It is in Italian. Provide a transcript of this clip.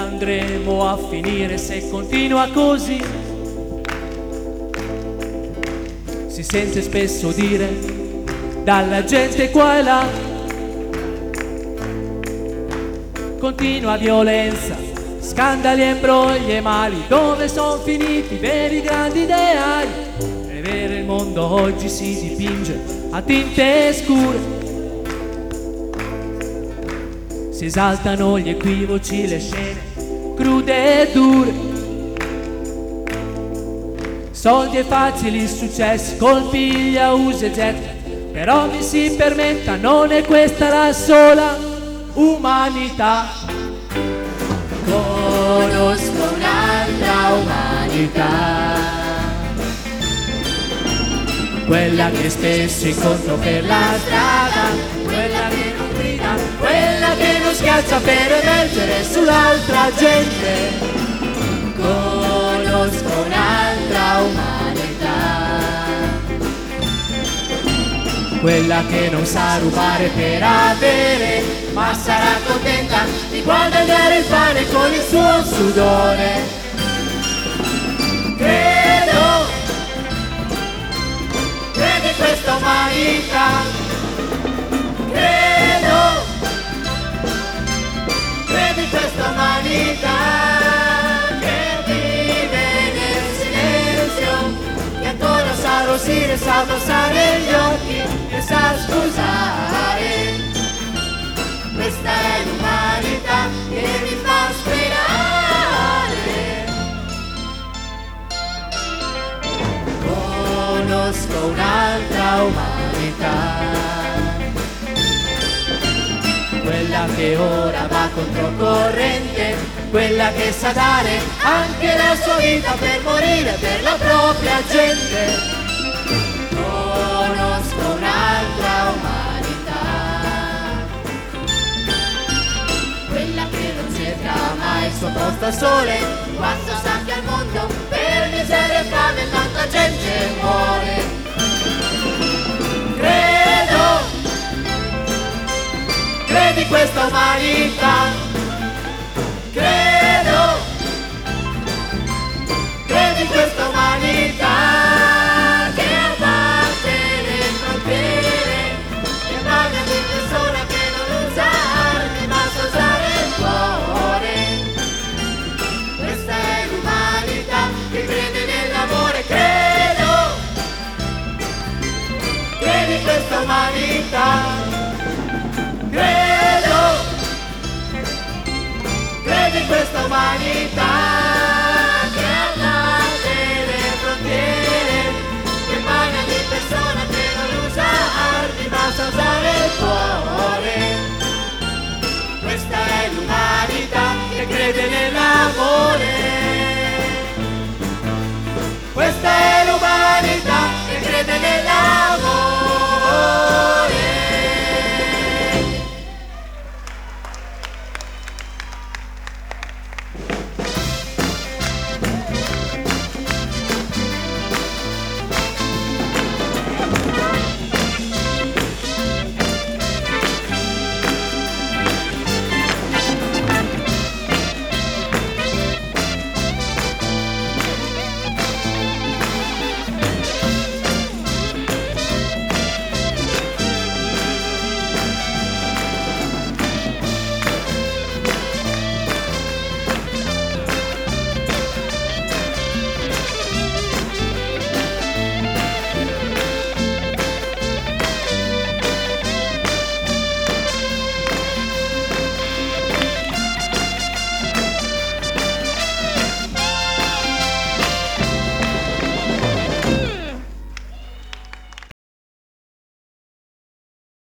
andremo a finire se continua così? Si sente spesso dire dalla gente qua e là: continua violenza, scandali e brogli e mali. Dove sono finiti i veri grandi ideali? Rivere il mondo oggi si dipinge a tinte scure. Si esaltano gli equivoci, le scene crude e dure. Soldi e facili successi, colpiglia, usa e getta. Però mi si permetta, non è questa la sola umanità. Conosco un'altra umanità, quella che spesso incontro per la strada, quella che non grida, quella che non schiaccia per emergere sull'altra gente. Conosco un'altra umanità, quella che non sa rubare per avere, ma sarà contenta di guadagnare il pane con il suo sudore. Credi questa umanità, credi questa umanità che vive nel silenzio, che ancora sa arrossire, sa abbassare gli occhi e sa scusare. Questa è l'umanità che mi fa sperare. Conosco un'altra umanità, quella che ora va controcorrente, quella che sa dare anche la sua vita per morire per la propria gente. Conosco un'altra umanità, quella che non cerca mai il suo posto al sole, quando sa che al mondo per miseria e fame tanta gente muore. Credi questa umanità, credi questa umanità che abbatte le frontiere, che paga di persona che non usa armi ma sa usare il cuore. Questa è l'umanità che crede nell'amore, credi questa umanità. Credi questa umanità.